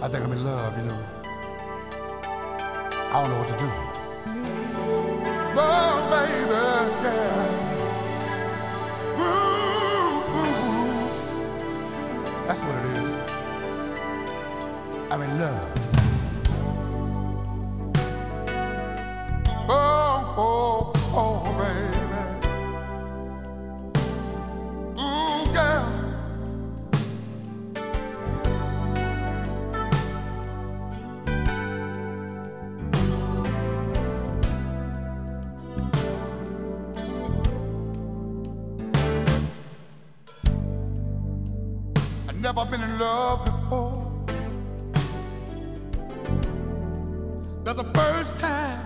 I think I'm in love, you know. I don't know what to do. Oh, baby, yeah. Ooh. That's what it is. I'm in love. Oh, oh, oh, baby. Girl. I've never been in love before. That's the first time